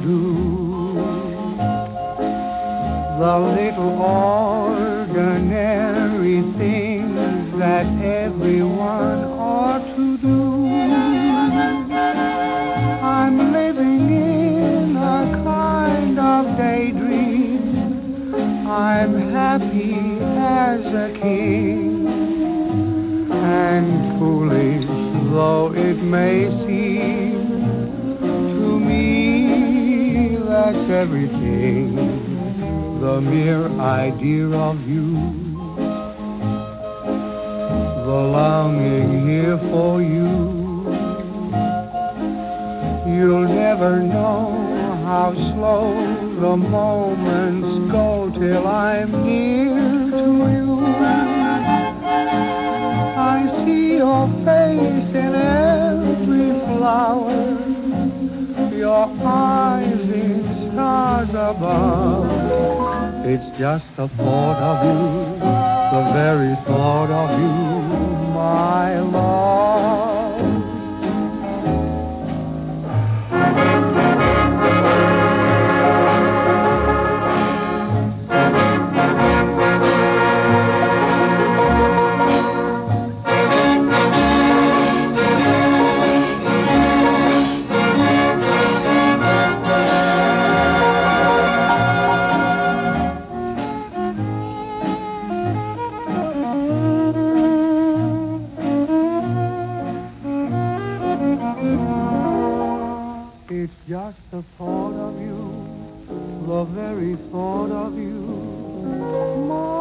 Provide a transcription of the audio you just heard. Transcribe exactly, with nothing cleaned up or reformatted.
do. The little ordinary things that everyone ought to do. I'm living in a kind of daydream. I'm happy as a king. And foolish though it may seem to me, that's everything. The mere idea of you, the longing here for you. You'll never know how slow the moments go till I'm near to you. I see your face in every flower, your eyes in stars above. It's just the thought of you, the very thought of you, my love. It's just the thought of you, the very thought of you, my